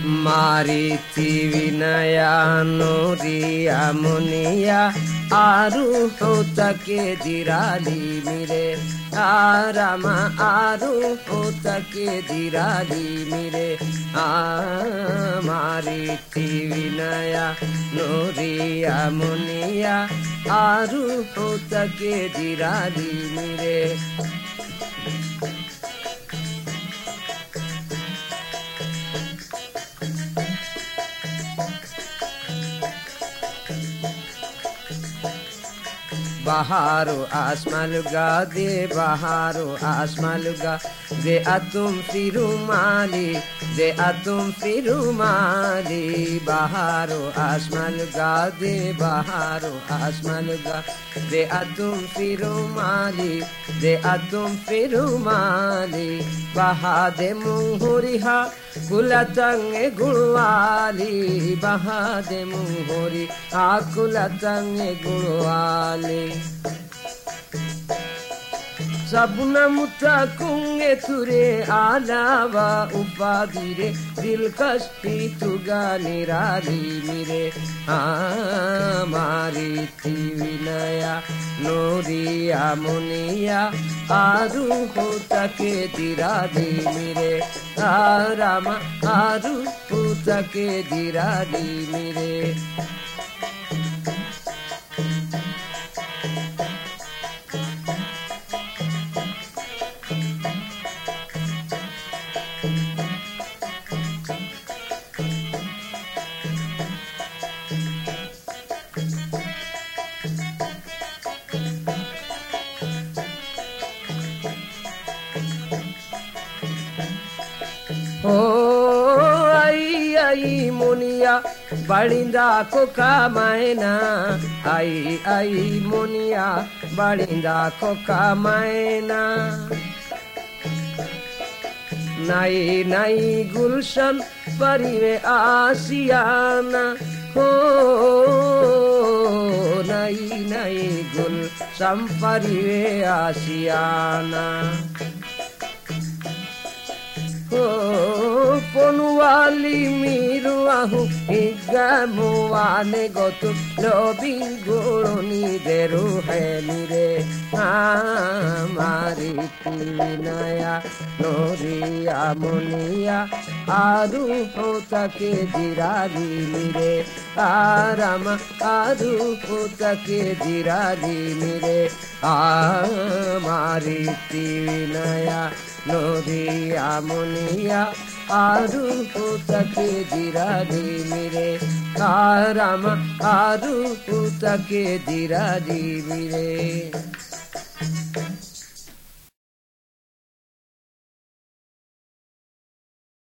मारिति विनया नोरिया मुनिया आरु होतके दिराली मिरे आरामा आरु होतके दिराली मिरे मारिति विनया नोरिया मुनिया आरु होतके दिराली मिरे बहारो आसमालुगा दे बहारो आसमालुगा दे अतुम फिरुमाली दे अतुम फिरुमाली बहारो आसमालुगा दे बहारो आसमालुगा दे अतुम फिरुमाली दे अतुम फिरुमाली बहा दे मुहुरिहा कुलतंगे गुणवाली बहा दे मुहुरी आ कुलतंगे गुणवाली सबना मुता कुंगे तुरे आलावा उपाधिरे दिलकशी तुगा निराली मिरे मारिति विनया नोरिया मुनिया आरु होतके दिराली मिरे रामा आरु होतके दिराली मिरे आई आई मुनिया बड़िंदा को कामायना आई आई मुनिया बड़िंदा को कामायना नई नई गुलशन परिवे आसियाना हो नई नई गुलशन परिवे आसियाना पनुवाली मीरु आहु हिगामुआने गोतु लोबी गुरुनी देरु है मिरे मारिति विनया नोरिया मुनिया आरु होतके दिराली मिरे आरामा आरु होतके दिराली मिरे मारिति विनया नोरिया मुनिया आरु होतके दिराली मिरे आरामा आरु होतके दिराली मिरे।